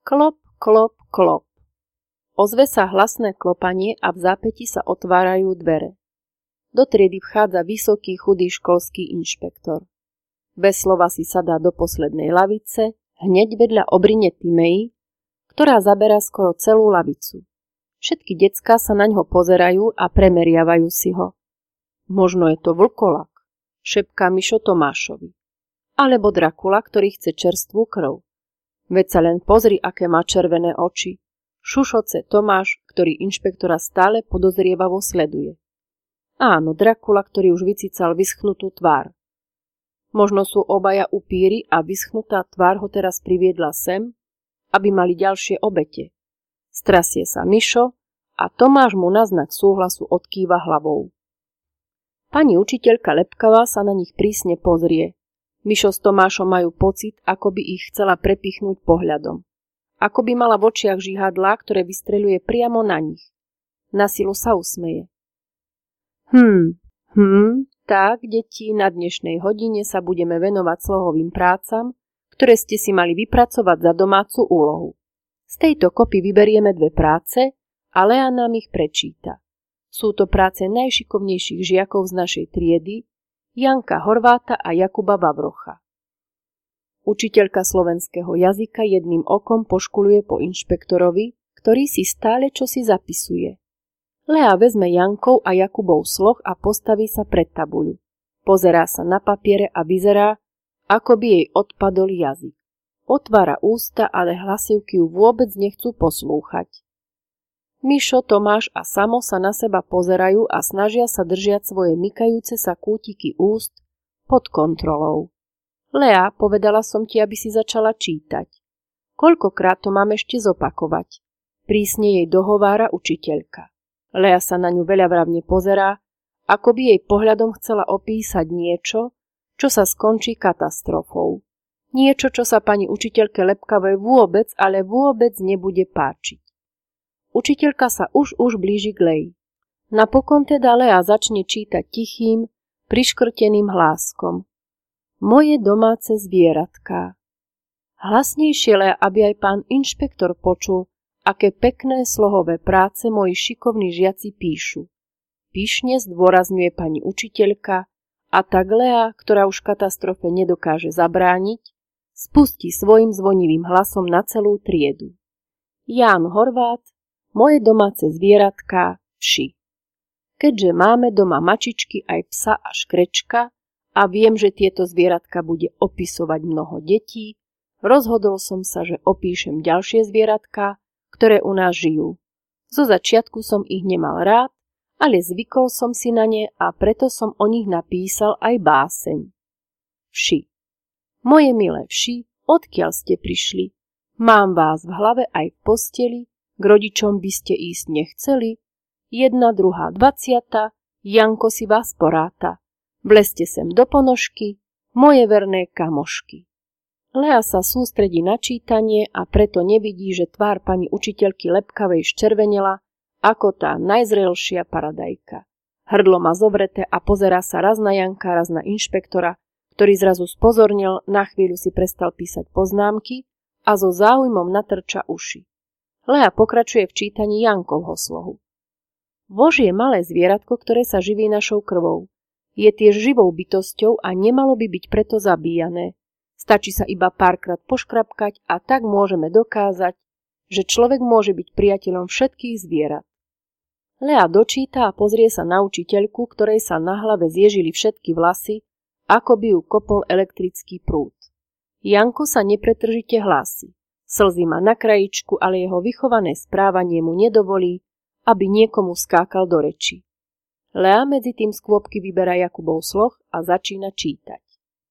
Klop, klop, klop. Ozve sa hlasné klopanie a v zápäti sa otvárajú dvere. Do triedy vchádza vysoký, chudý školský inšpektor. Bez slova si sadá do poslednej lavice, hneď vedľa obrine Timei, ktorá zaberá skoro celú lavicu. Všetky decká sa naňho pozerajú a premeriavajú si ho. Možno je to vlkolak, šepká Mišo Tomášovi. Alebo Drakula, ktorý chce čerstvú krv. Veď sa len pozri, aké má červené oči. Šušoce Tomáš, ktorý inšpektora stále podozrievavo sleduje. Áno, Drakula, ktorý už vycical vyschnutú tvár. Možno sú obaja upíri a vyschnutá tvár ho teraz priviedla sem, aby mali ďalšie obete. Strasie sa Mišo a Tomáš mu na znak súhlasu odkýva hlavou. Pani učiteľka Lepkavá sa na nich prísne pozrie. Mišo s Tomášom majú pocit, ako by ich chcela prepichnúť pohľadom. Ako by mala v očiach žihadlá, ktoré vystreľuje priamo na nich. Na silu sa usmeje. Tak, deti, na dnešnej hodine sa budeme venovať slohovým prácam, ktoré ste si mali vypracovať za domácu úlohu. Z tejto kopy vyberieme 2 práce a Lea nám ich prečíta. Sú to práce najšikovnejších žiakov z našej triedy, Janka Horváta a Jakuba Vavrocha. Učiteľka slovenského jazyka jedným okom poškuluje po inšpektorovi, ktorý si stále čosi zapisuje. Lea vezme Jankov a Jakubov sloh a postaví sa pred tabuľu. Pozerá sa na papiere a vyzerá, ako by jej odpadol jazyk. Otvára ústa, ale hlasivky ju vôbec nechcú poslúchať. Mišo, Tomáš a Samo sa na seba pozerajú a snažia sa držať svoje mykajúce sa kútiky úst pod kontrolou. Lea, povedala som ti, aby si začala čítať. Koľkokrát to mám ešte zopakovať? Prísne jej dohovára učiteľka. Lea sa na ňu veľavravne pozerá, ako by jej pohľadom chcela opísať niečo, čo sa skončí katastrofou. Niečo, čo sa pani učiteľke Lepkavej vôbec, ale vôbec nebude páčiť. Učiteľka sa už blíži k Lei. Napokon teda Lea začne čítať tichým, priškrteným hláskom. Moje domáce zvieratká. Hlasnejšie, Lea, aby aj pán inšpektor počul, aké pekné slohové práce moji šikovní žiaci píšu. Pyšne zdôrazňuje pani učiteľka a tak Lea, ktorá už katastrofe nedokáže zabrániť, spustí svojim zvonivým hlasom na celú triedu. Ján Horvát, moje domáce zvieratká, vši. Keďže máme doma mačičky aj psa a škrečka a viem, že tieto zvieratka bude opisovať mnoho detí, rozhodol som sa, že opíšem ďalšie zvieratka, ktoré u nás žijú. Zo začiatku som ich nemal rád, ale zvykol som si na ne a preto som o nich napísal aj báseň. Vši. Moje milé vši, odkiaľ ste prišli? Mám vás v hlave aj v posteli, k rodičom by ste ísť nechceli? 1, 2, 20, Janko si vás poráta. Vlezte sem do ponožky, moje verné kamošky. Lea sa sústredí na čítanie a preto nevidí, že tvár pani učiteľky Lepkavej ščervenela ako tá najzrelšia paradajka. Hrdlo má zovreté a pozerá sa raz na Janka, raz na inšpektora, ktorý zrazu spozornil, na chvíľu si prestal písať poznámky a so záujmom natrča uši. Lea pokračuje v čítaní Jankovho slohu. Vož je malé zvieratko, ktoré sa živí našou krvou. Je tiež živou bytosťou a nemalo by byť preto zabíjané. Stačí sa iba párkrát poškrapkať a tak môžeme dokázať, že človek môže byť priateľom všetkých zvierat. Lea dočíta a pozrie sa na učiteľku, ktorej sa na hlave zježili všetky vlasy, ako by ju kopol elektrický prúd. Janko sa nepretržite hlási. Slzy má na krajičku, ale jeho vychované správanie mu nedovolí, aby niekomu skákal do reči. Lea medzi tým z kôpky vyberá Jakubov sloh a začína čítať.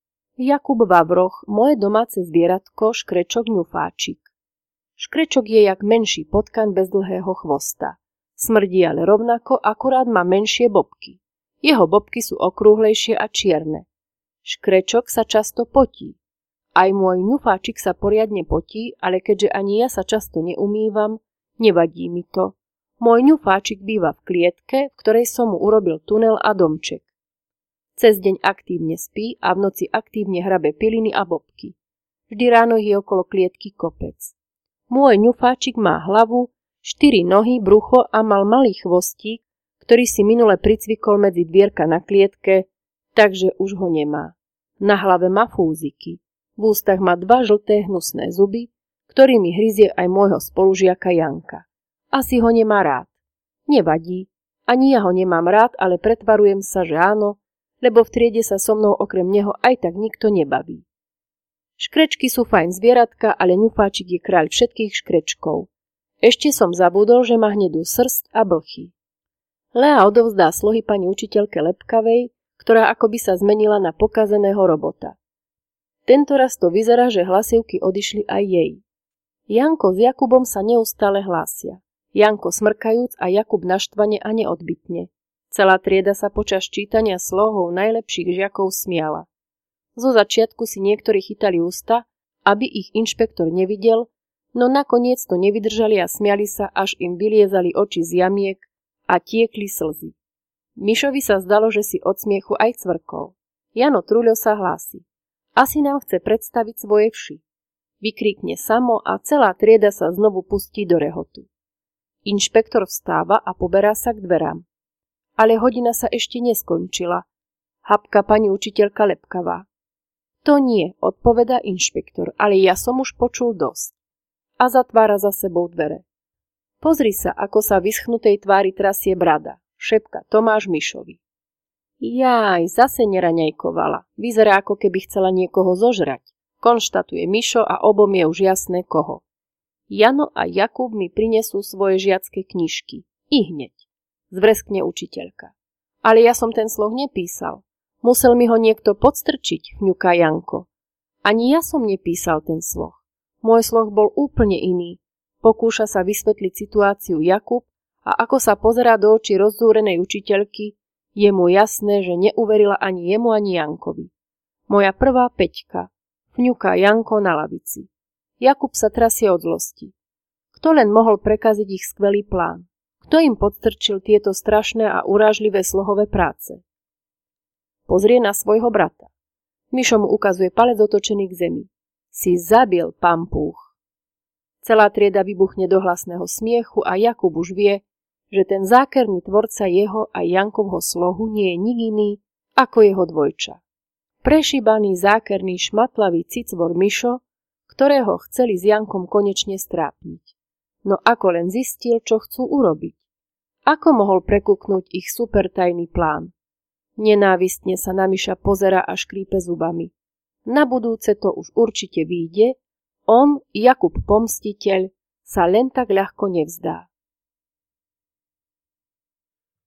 Jakub Vavroch, moje domáce zvieratko, škrečok ňufáčik. Škrečok je jak menší potkan bez dlhého chvosta. Smrdí ale rovnako, akurát má menšie bobky. Jeho bobky sú okrúhlejšie a čierne. Škrečok sa často potí. Aj môj ňufáčik sa poriadne potí, ale keďže ani ja sa často neumývam, nevadí mi to. Môj ňufáčik býva v klietke, v ktorej som mu urobil tunel a domček. Cez deň aktívne spí a v noci aktívne hrabe piliny a bobky. Vždy ráno je okolo klietky kopec. Môj ňufáčik má hlavu, 4 nohy, brucho a mal malý chvostík, ktorý si minule pricvikol medzi dvierka na klietke, takže už ho nemá. Na hlave má fúziky. V ústach má 2 žlté hnusné zuby, ktorými hryzie aj môjho spolužiaka Janka. Asi ho nemá rád. Nevadí. Ani ja ho nemám rád, ale pretvarujem sa, že áno, lebo v triede sa so mnou okrem neho aj tak nikto nebaví. Škrečky sú fajn zvieratka, ale ňufáčik je kráľ všetkých škrečkov. Ešte som zabudol, že má hnedú srst a blchy. Lea odovzdá slohy pani učiteľke Lepkavej, ktorá akoby sa zmenila na pokazeného robota. Tentoraz to vyzerá, že hlasivky odišli aj jej. Janko s Jakubom sa neustále hlásia. Janko smrkajúc a Jakub naštvane a neodbytne. Celá trieda sa počas čítania slohov najlepších žiakov smiala. Zo začiatku si niektorí chytali ústa, aby ich inšpektor nevidel, no nakoniec to nevydržali a smiali sa, až im vyliezali oči z jamiek a tiekli slzy. Mišovi sa zdalo, že si od smiechu aj cvrkol. Jano Truľo sa hlási. Asi nám chce predstaviť svoje vši. Vykríkne samo a celá trieda sa znovu pustí do rehotu. Inšpektor vstáva a poberá sa k dverám. Ale hodina sa ešte neskončila. Hapka pani učiteľka Lepkavá. To nie, odpovedá inšpektor, ale ja som už počul dosť. A zatvára za sebou dvere. Pozri sa, ako sa vyschnutej tvári trasie brada, šepka Tomáš Mišovi. Jaj, zase neraňajkovala. Vyzerá, ako keby chcela niekoho zožrať. Konštatuje Mišo a obom je už jasné koho. Jano a Jakub mi prinesú svoje žiacké knižky. I hneď. Zvreskne učiteľka. Ale ja som ten sloh nepísal. Musel mi ho niekto podstrčiť, vňuká Janko. Ani ja som nepísal ten sloh. Môj sloh bol úplne iný. Pokúša sa vysvetliť situáciu Jakub a ako sa pozerá do očí rozzúrenej učiteľky, je mu jasné, že neuverila ani jemu, ani Jankovi. Moja prvá Peťka, vňuká Janko na lavici. Jakub sa trasie od zlosti. Kto len mohol prekaziť ich skvelý plán? Kto im podstrčil tieto strašné a urážlivé slohové práce? Pozrie na svojho brata. Mišo mu ukazuje palec otočený k zemi. Si zabil, pampúch. Celá trieda vybuchne do hlasného smiechu a Jakub už vie, že ten zákerný tvorca jeho a Jankovho slohu nie je nik iný ako jeho dvojča. Prešíbaný, zákerný, šmatlavý cicvor Mišo, ktorého chceli s Jankom konečne strápniť. No ako len zistil, čo chcú urobiť. Ako mohol prekuknúť ich supertajný plán? Nenávistne sa na Miša pozerá a škrípe zubami. Na budúce to už určite vyjde, on, Jakub pomstiteľ, sa len tak ľahko nevzdá.